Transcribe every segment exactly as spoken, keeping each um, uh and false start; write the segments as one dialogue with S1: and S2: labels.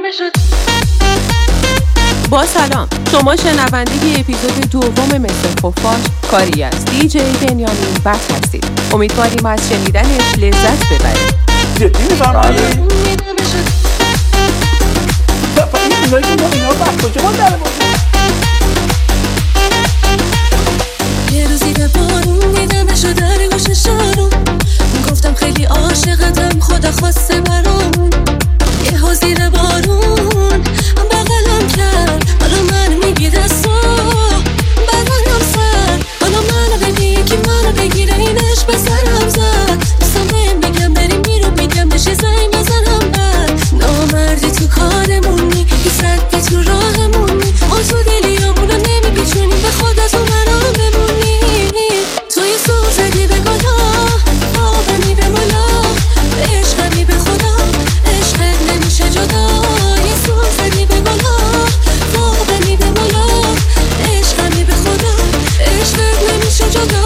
S1: با سلام، شما شنونده اپیزود دوم مثل خفاش کاری از دی جی بنیامین بخت هستید. امیدواریم از شنیدنش لذت ببرید.
S2: جدی میفرمایید؟ این اینایی که ما اینا بخت کجا ما در
S3: یه روزی به بارون دیدمشو در گوش شارون، گفتم خیلی عاشقتم خدا خواسته برامون. یه ها زیر بارون بغلم کرد، حالا من میگی دستا بدنم سر، حالا منو بگی که منو بگیره اینش به سرم زد. دوستم بهم بگم بریم میرو میگم بشه زنگ بزنم بر نامردی تو کارمونی، بیس ردی تو راهمونی، ما تو دلیامونو نمیپیچونی به خودت و منو بمونی. توی سو زدی به گلا آبمی به ملا، به عشقمی به خدا عشقت نمیشه جدا. یه سو زدی به گلا آبمی به ملا، عشقمی به خدا عشقت نمیشه جدا.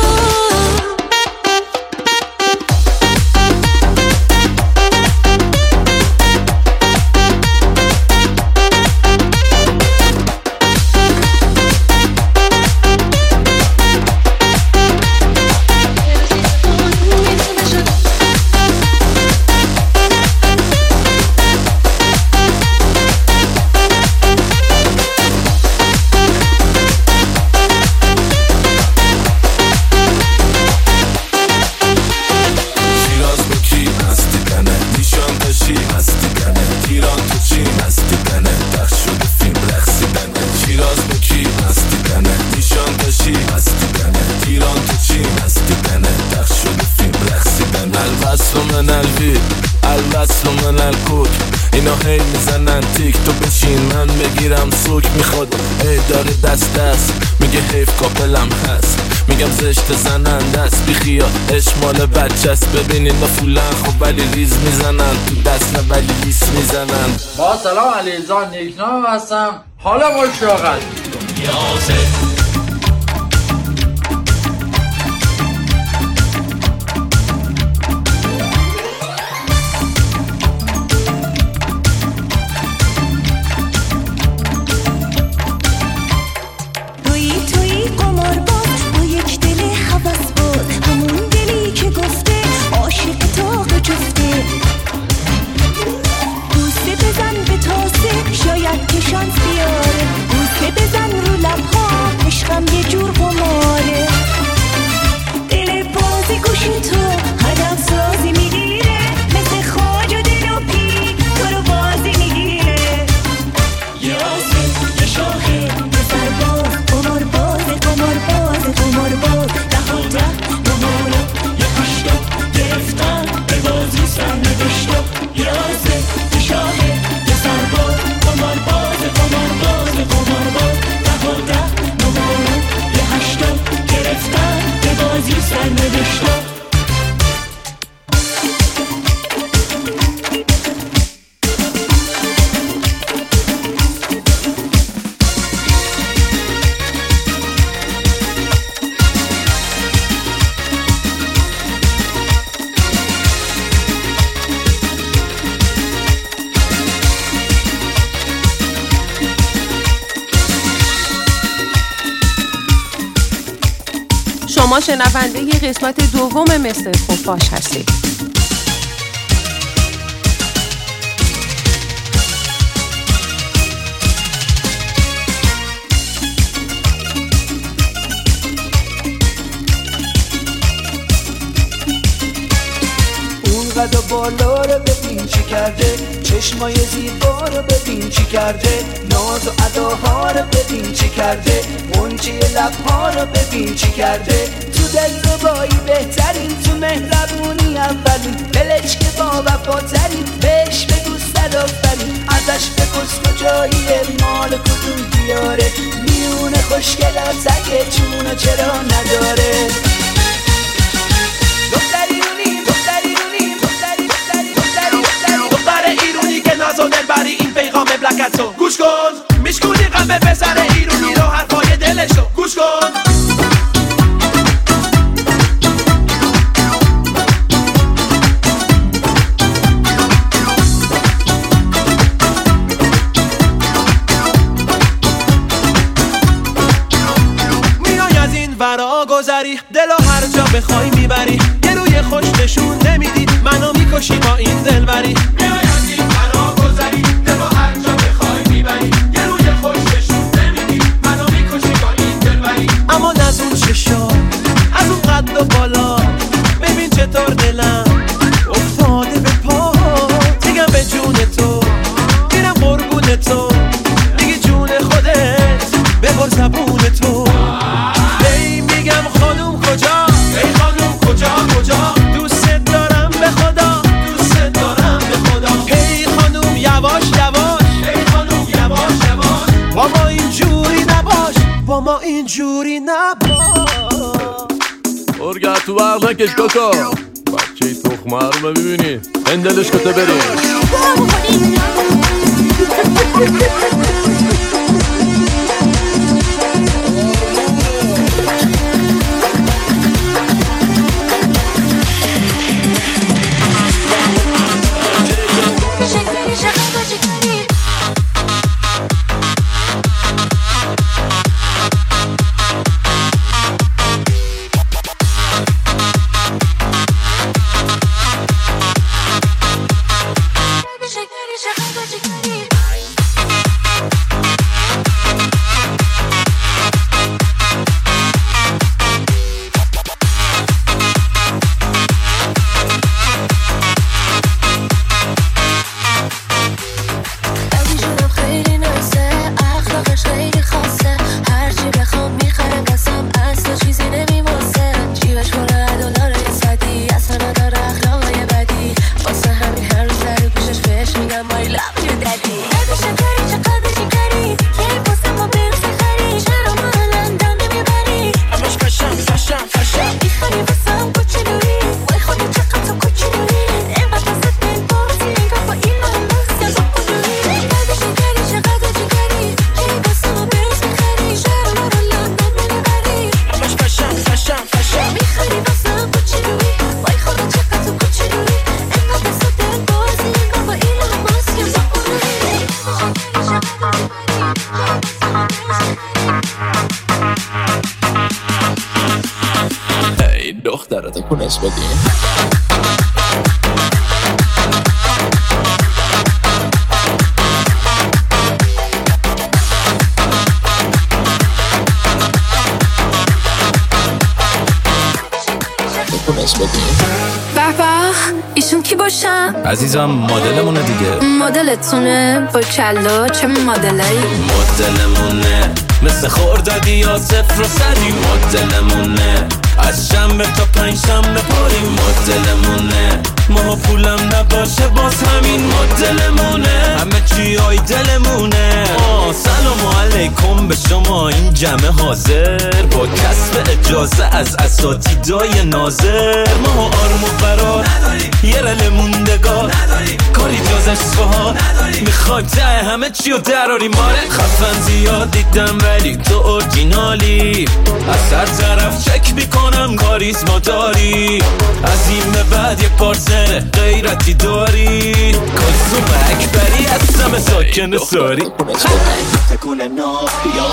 S4: اینا هی میزنن تیک تو بشین من بگیرم سوک میخواد ای داره دست دست میگه حیف کاپلم هست، میگم زشت زنن دست بیخیا اشمال بچه است. ببین اینا فولن خب ولی ریز میزنن تو دست نه ولی لیس میزنن.
S5: با سلام علیزان نیکنام هستم، حالا مشاقت یاسه
S1: شما شنونده ی قسمت دوم مثل خفاش هستید.
S6: قد و بالا رو ببین چی کرده، چشمای زیبا رو ببین چی کرده، ناز و اداها رو ببین چی کرده، منچه لبها رو ببین چی کرده. تو دلربایی بهترین، تو مهربونی اولین، بلچ که با وفاترین، بهش بگو صد آفرین، ازش بپرس کجاییه مال کدوم دیاره، میونه خوشگلات اگه چونو چرا نداره. دختری رونیم دختری رونیم دختری دختری دختری دختری دختر ایرونی که ناز و دلبری این پیغام بلکتو گوش کن، میشکونی قلب پسر ایرونی رو حرفای دلشو گوش کن. اینجوری نبا
S4: ارگه تو وقت نکش کاکا بچه ای تخمه رو ببینی اندلش کته بریم دخترات کنس بدیم کنس بدیم
S3: بابا ایشون کی باشن؟
S7: عزیزم مدلمونه دیگه
S3: مدلتونه با کلا چه مدلایی؟
S7: مدلمونه مثل خوردادی یا صفر و صدی مدلمونه از شنبه تا پنج شنبه پاریم مدلمونه ما پولم نباشه باز همین مدلمونه همه چی های دلمونه آه سلام علیکم به شما این جمع حاضر با کسب اجازه از اساتیدای ناظر ما آرم و قرار نداریم یه رل موندگار نداریم کاری جز اصفهان نداریم میخوایم ته همه چی رو دراریم ماره خفن زیاد دیدم ولی تو اورجینالی از هر طرف چک میکنم کاریزما داری از این به بعد یه پارتنر غیرتی داری کلثوم اکبری هستم ساکن ساری
S6: تکون نافیا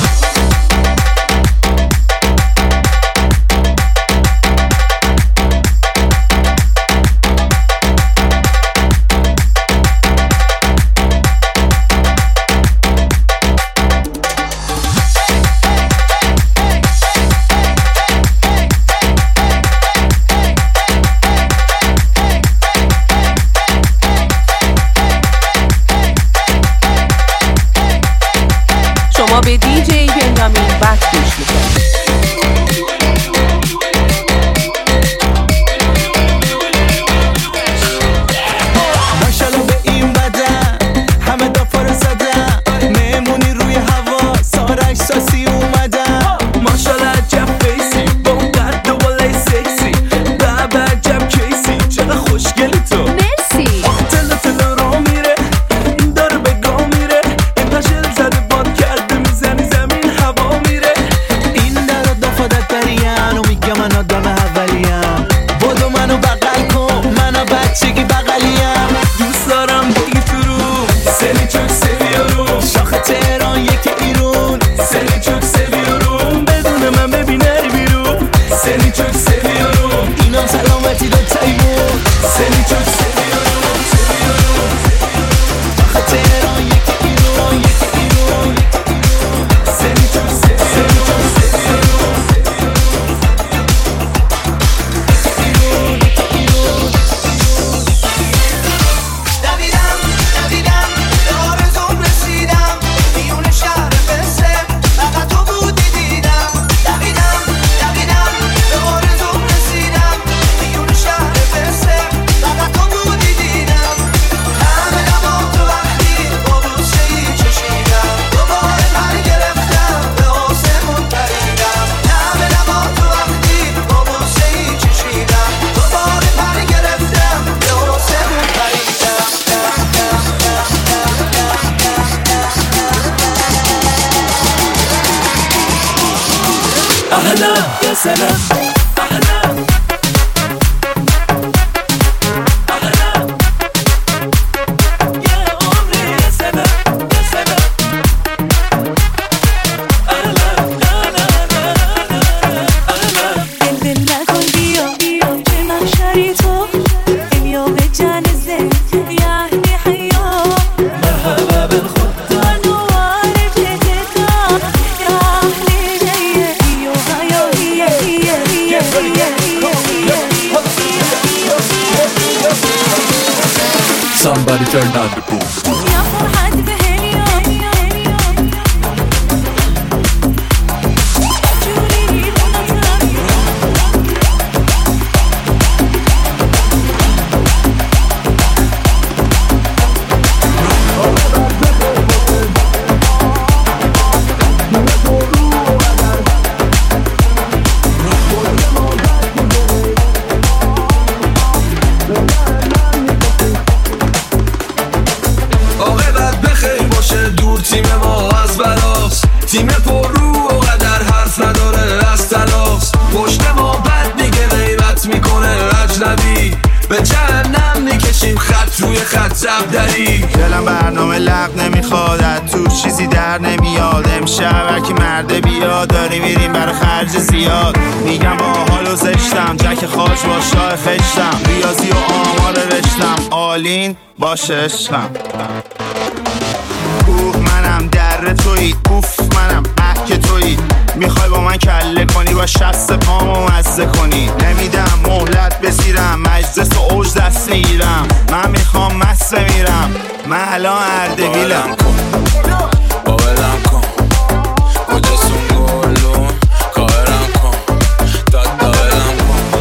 S1: به دیجی بنیامین بک گوش میکنید.
S6: ماشاءالله به این بدن همه دافار زدن مهمونی روی هوا سارک ساسی اومدن ماشاءالله عجب فیسی با اون قد و بالای سکسی بابا عجب کیسی چقدر خوشگلی تو
S3: مرسی
S6: تلا تلا را میره این داره به گاه میره این تشل زده باد کرده میزنی زمین هوا میره این
S7: اهلا يا سلام اهلا
S4: Somebody turn down the boom. تیم پر رو و قدر حرف نداره از تلاس پشت ما بد میگه غیبت میکنه اجنبی به جهنم میکشیم خط روی خط زبدری
S8: دلم برنامه لغ نمیخواد از تو چیزی در نمیاد امشب هرکی مرده بیاد داری میریم برای خرج زیاد میگم با حال و زشتم جک خاج با شاه خشتم ریاضی و آمار رشتم آلین باشه عشقم اوه منم در تویی اوف منم احک تویی میخوای با من کله کنی با شست پامو مزه کنی نمیدم مهلت بسیرم مجلس و اوج دست میگیرم من میخوام مست میرم من الان اردبیلم
S4: باورم کن کجاستون گلون کارم کن داد داورم کن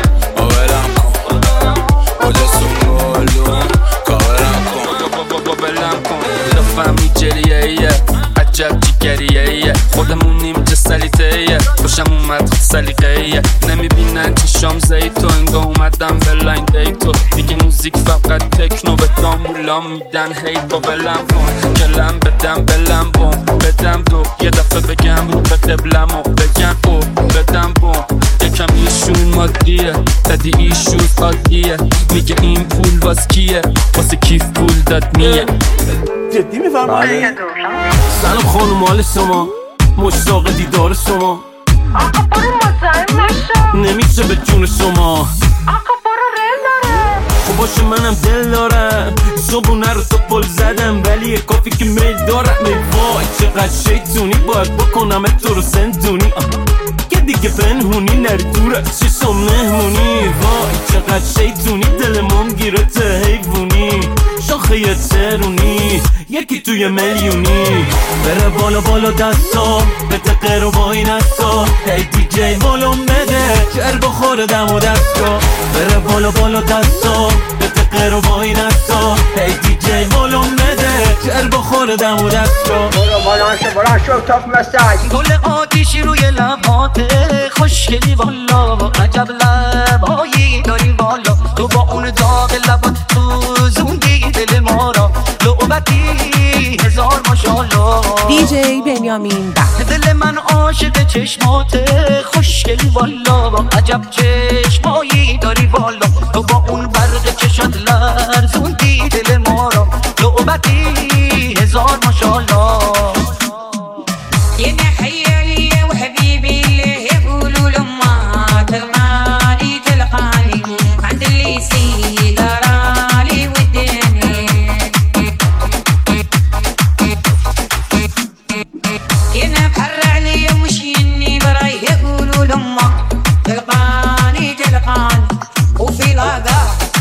S4: باورم کن کجاستون گلون کارم کن باورم کن لفهمی جریه ایه عجب جگریه ایه خودمونیم چه سلیتهیه خوشم اومد سلیقه ایه نمیبینن چشام زیتو انگاه اومدم بلاین دیتو میگه موزیک فقط تکنو به دامولام میدن هیت با بلم کن کلم بدم بلم بوم بدم دو یه دفعه بگم رو به قبلمو بگم او بدم بوم یکم ایشون مادیه دادی ایشون عادیه میگه این پول واس کیه واسه کیف پول داد میه
S2: جدی میفرمایی؟
S7: سلام خانم مال شما مشتاق دیدار شما
S9: آقا برو مزاحم نشو
S7: نمیشه به جون شما
S9: آقا برو رل داره
S7: خب باشه منم دل دارم صبونه رو تو پل زدم ولی کافی که میل دارم ای وای چقدر شیطونی باید بکنم تو رو زندونی که دیگه پنهونی نری دور چشم مهمونی وای چقدر شیطونی دلمون گیره ته حیوونی شاخه ترونی یکی توی میلیونی بره بالا بالا دستا به تقر و با این استا هی دی جی بالون بده جر بخوره دم و دستا بره بالا بالا دستا به تقر و با این استا هی دی جی بالون بده جر بخوره دم و دستا
S2: برو بالا شو برو شو تاف مساج
S6: گل آتیشی روی لباته خوشگلی والا عجب لبایی داری والا تو با اون داغ لبات سوزوندی دل ما را لعبتی هزار ماشالله
S1: دی جی بنیامین بخت
S6: دل من عاشق چشماته خوشگلی والا عجب چشمایی داری والا تو با اون برق چشات لرزوندی دل ما را لعبتی هزار ماشالله
S9: يا خيالي وحبيبي اللي يقولوا لما تلقاني تلقاني عند اللي يصير رالي وداني يا بحر علي ومش اني براي يقولوا لما تلقاني تلقاني وفي الغدا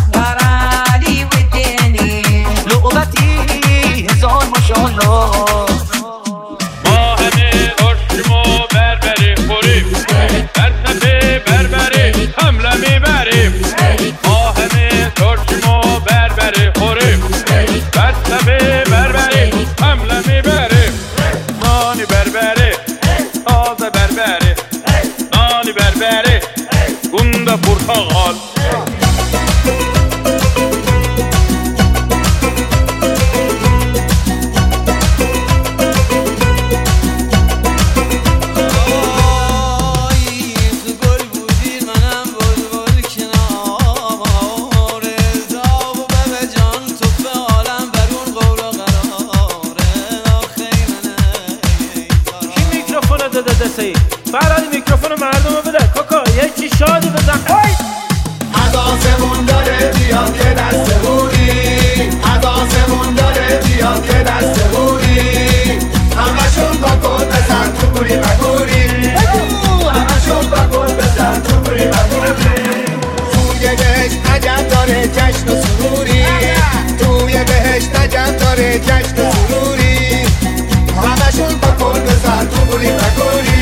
S10: مردم رو بده کاکا یه چی شادی بزن
S11: از آسمون داره بیاد که دست بودی از آسمون داره بیاد که دست بودی همشون با گل بزن تو بوری بگوری همشون با گل بزن تو بوری بگوری توی بهشت عجب داره جشن و سروری توی بهشت عجب داره جشن و سروری همشون با گل بزن تو بوری بگوری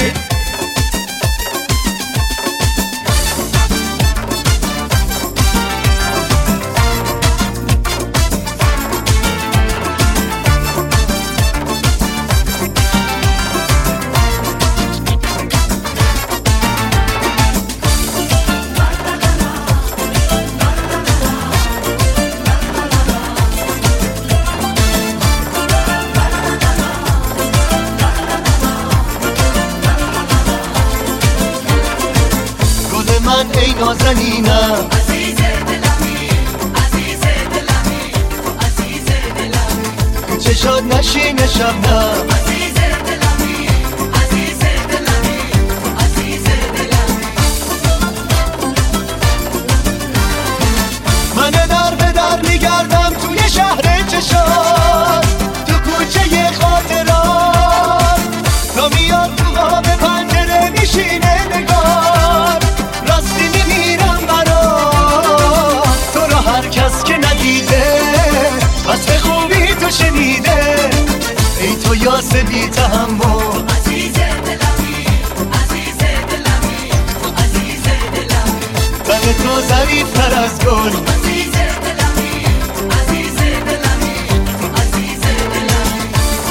S11: ای نازنینم عزیز دلمی عزیز دلمی عزیز دلمی چشات نشین شبنم عزیز دلمی عزیز دلمی عزیز دلمی من در به در میگردم توی شهر چشات تو کوچه خاطرات تا میاد تو قاب پنجره میشینه نگار راستی میمیرم برات تو را هر کس که ندیده بس به خوبی تو شنیده ای تو یاس بی تحمل عزیز دلمی عزیز دلمی عزیز دلمی تن تو ظریفتر از گل عزیز دلمی عزیز دلمی عزیز دلمی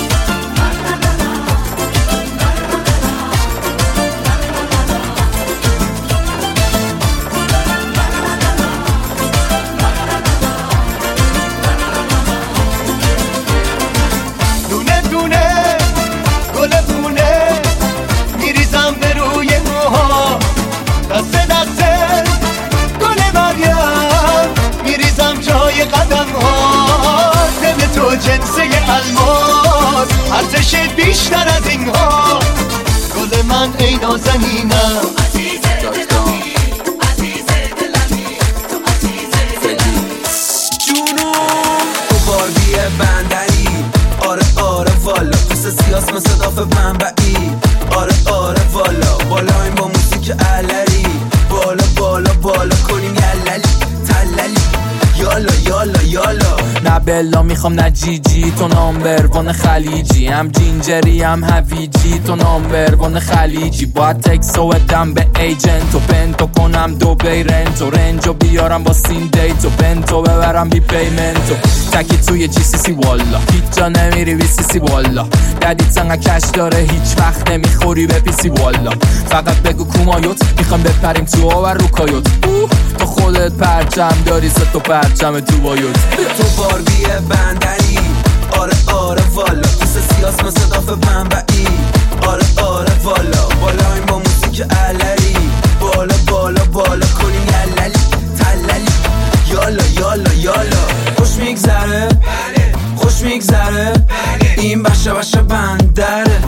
S11: دونه دونه گل دونه میریزم به روی موها دست دست گل مریم میریزم جای قدم ها دل تو جنسه الماس ارزش بیشتر از این ها گل من ای نازنینم عزیز دلمی عزیز دلمی عزیز دلمی
S12: جونم تو باربی بندری آره آره والا مثل سیاس مثل داف منبعی آره آره والا بالا این با موسیک علری بالا بالا بالا کنیم یللی تللی یالا یالا یالا
S13: نه بلا میخوام نه جی جی تو نامبر وان خلیجی هم جینجری هم هویجی تو نامبر وان خلیجی باید تکسو ادم به ایجنتو بنتو کنم دو بیرنتو رنجو بیارم با سین دیتو بنتو ببرم بی پیمنتو تکی توی جی سی سی والا هیچ جا نمیری بی سی سی والا ددیت انقا کش داره هیچ وقت نمیخوری به پی سی والا فقط بگو کومایوت میخوام بپریم تو آور رو کایوت تو خودت پرچم داری ست و پرچم تو بایوت
S12: تو باربی بندری آره آره والا مثل سیاس مثل داف منبعی آره آره والا بالا این با موسیک علری بالا بالا بالا کنیم یللی تللی یالا یالا یالا خوش میگذره خوش میگذره این بشه بشه بندره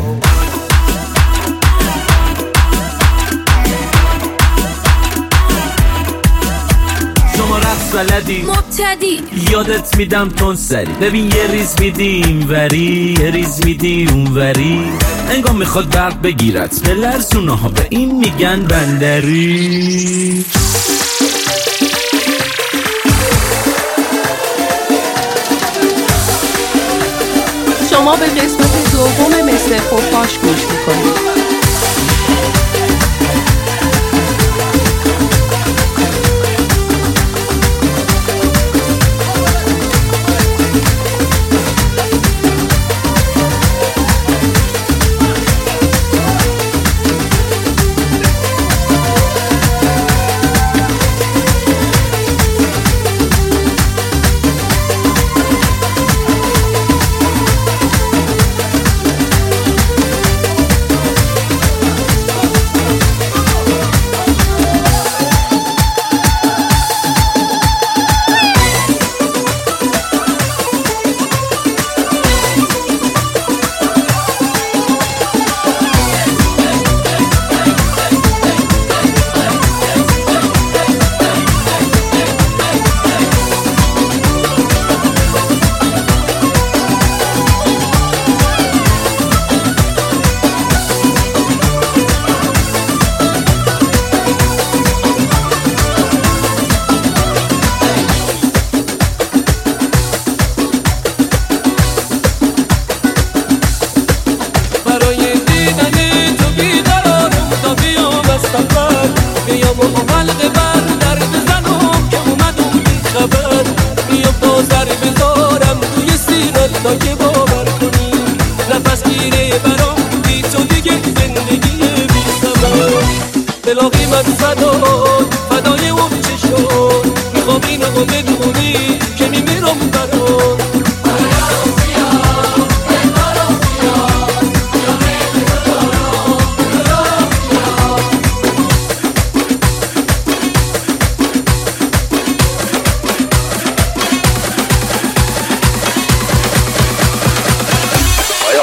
S7: شما رقص بلدی
S3: مبتدی
S7: یادت میدم تون سری ببین یه ریز میدی این وری یه ریز میدی اون وری انگار میخواد برق بگیرت به لرزونه ها به این میگن بندری
S1: شما به قسمت دوم مستر خفاش گوش میکنید.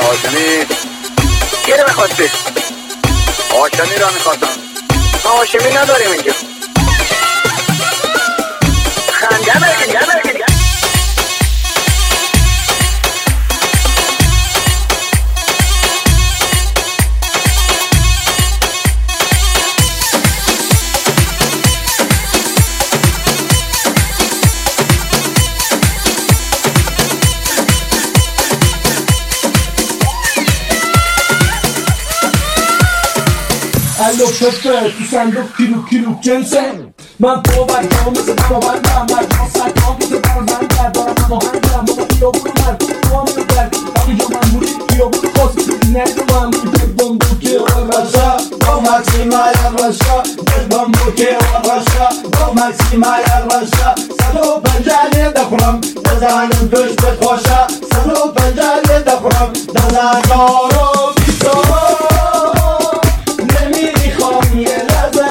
S14: هاشمی کی رو میخواستی؟ هاشمی رو میخواستم. ما هاشمی نداریم اینجا. خنده بگید بگید
S15: الو پپه تو صندوق کیلو کیلو جنسه من تو برگاه مثل برابندم مرگاه سرگاه مثل برابندم دارم همه هنگم ماما خیابون من تو هم میبرد همه جا من موری خیابون خواست نگو هم میبرد بمبوکه و رشا با مکسی مایر رشا بمبوکه و رشا با مکسی مایر رشا صد و پنجالی دخورم بزنم دوش بخوشا صد و پنجالی دخورم دزنگارو بیسارو نمیخوام یه لحظه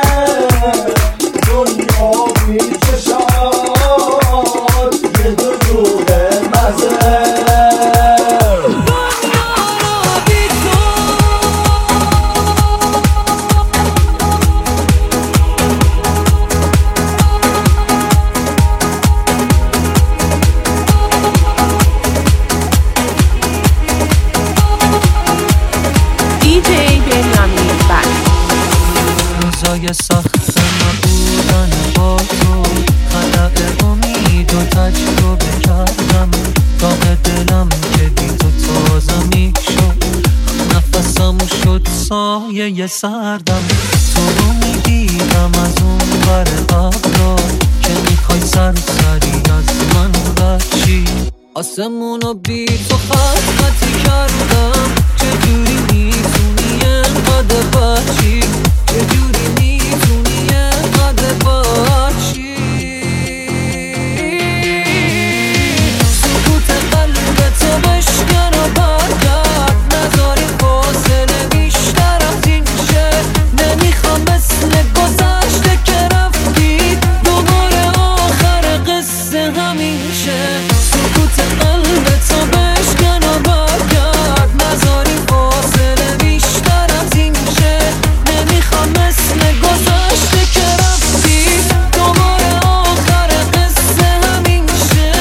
S15: دنیا بیچشاد یه دو دوره مزه
S3: روزای سخت نبودن با تو خلق امید و تجربه کردم راه دلم که بی تو تازه می شد نفسم شد سایه سردم تو رو می دیدم از اون بر ابرا که میخوای سرسری از من بچی آسمونو بی تو خط خطی کردم چجوری میتونی انقدر بچی چجوری میتونی انقدر باشی سکوت قلبتو بشکن و برگرد نذاری فاصله بیشتر از این شه نمیخوام مثل گذشته که رفتی دوباره آخر قصه همین شه سکوت قلبتو بشکن و برگرد نذاری فاصله بیشتر از این شه نمیخوام مثل گذشته که رفتی دوباره آخر قصه همین شه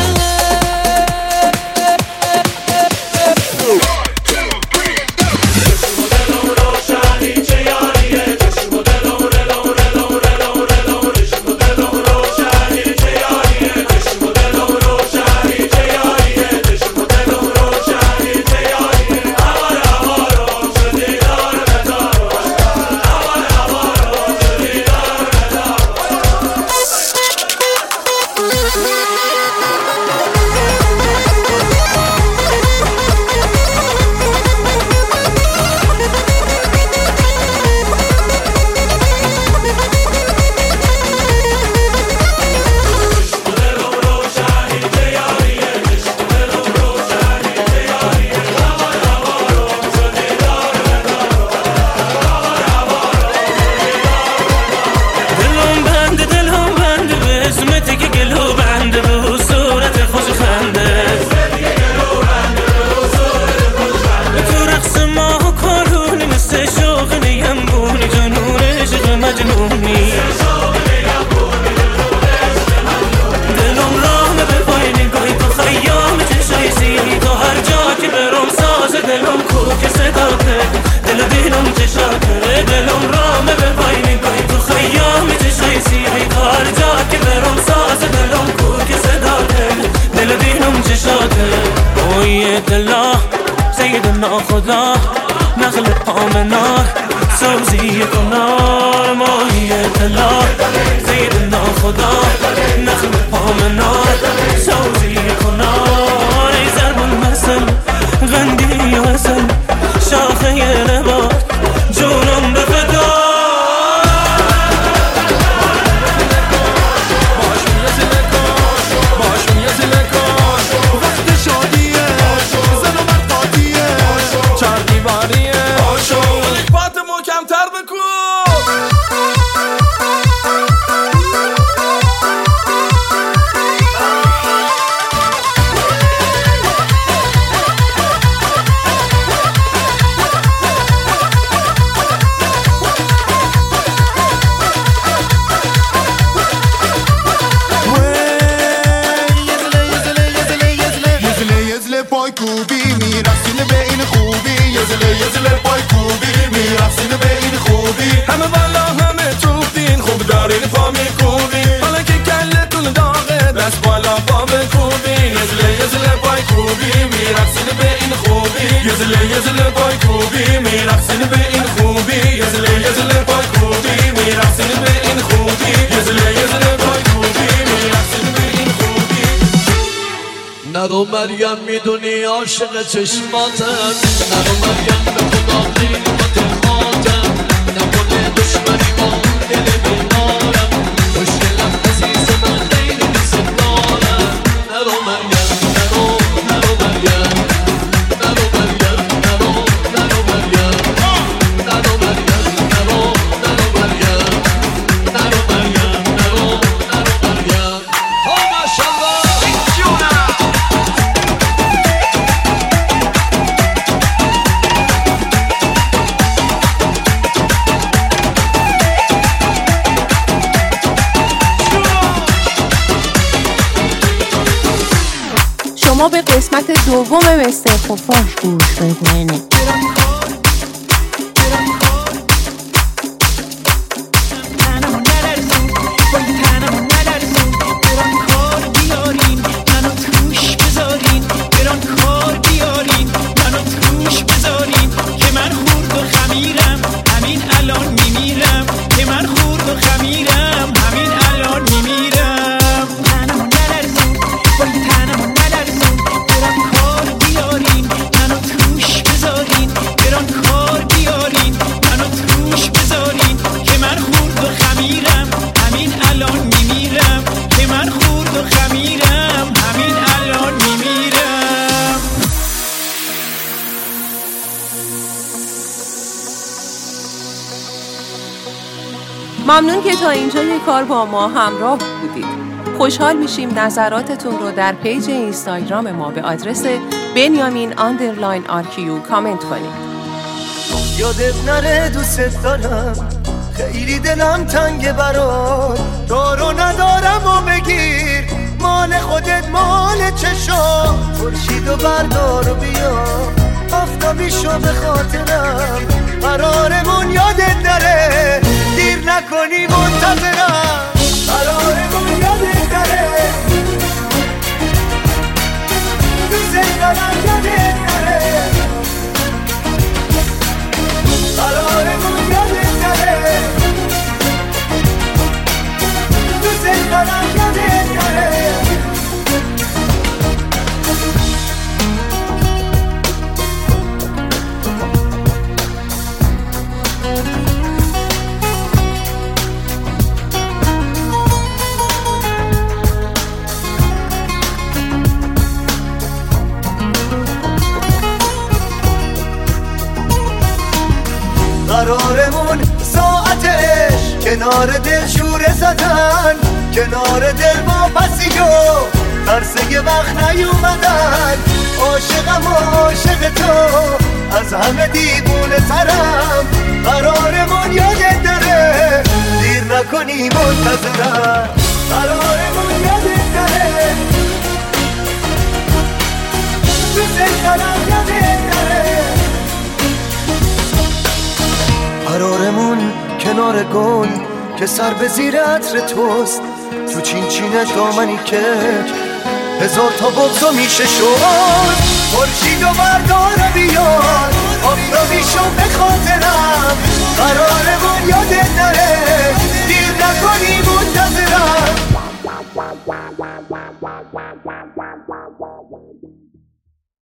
S3: سیدنا خدا نخل آمنا سوزی کنار ماهی طلا سیدنا خدا نخل آمنا سوزی کنار ای ضرب المثل غندی و اصل شاخه نبات جونم به فدا
S16: Come
S8: زله پای کوبی میرقصین به این خوبی یه زله یه زله پای کوبی میرقصین به این خوبی
S4: همه والا همه توفتین خوب دارین پا میکوبی حالا که کلتون داغه دست بالا پا بکوبین یه زله یه زله پای کوبی میرقصین به این خوبی یه زله یه زله پای کوبی میرقصین به این خوبی یه زله یه زله پای کوبی میرقصین به این خوبی یه زله یه زله پای کوبی میرقصین به این خوبی
S16: نرو مریم میدونی عاشق چشماتم نرو مریم به خدا قیمت خاطم نکنه دشمنی با دل بیمارم مشکلم عزیز من خیلی دوست دارم نرو مریم نرو نرو مریم نرو مریم نرو نرو مریم نرو مریم نرو نرو مریم نرو مریم نرو نرو مریم ها ماشاءالله
S1: شما به قسمت دوم مستر خفاش گوش بدهنید. ممنون که تا اینجای کار با ما همراه بودید. خوشحال میشیم نظراتتون رو در پیج اینستاگرام ما به آدرس بنیامین آندرلاین آرکیو کامنت کنید.
S11: یادت نره دوست دارم خیلی دلم تنگ برات دارو ندارم و بگیر مال خودت مال چشام خورشید و بردار و بیا آفتابی شو به خاطرم قرارمون یادت نره دیر نکنی منتظرم قرارمون یادت نره دوست دارم یادت نره قرارمون یادت نره دوست دارم یادت نره قرارمون ساعتش کنار دل شوره زدن کنار دل با پسی و ترس یه وقت نیومدن عاشقم و عاشق تو از همه دیوونه ترم قرارمون یادت نره دیر نکنی منتظرم قرارمون یادت نره دوست دارم یادت نره قرارمون کنار گل که سر به زیر عطر توست تو چین چینه دامنی که هزار تا بغضا میشه شد خورشید و بردار بیار آفتابی شو به خاطرم قرارمون یادت نره دیر نکنی منتظرم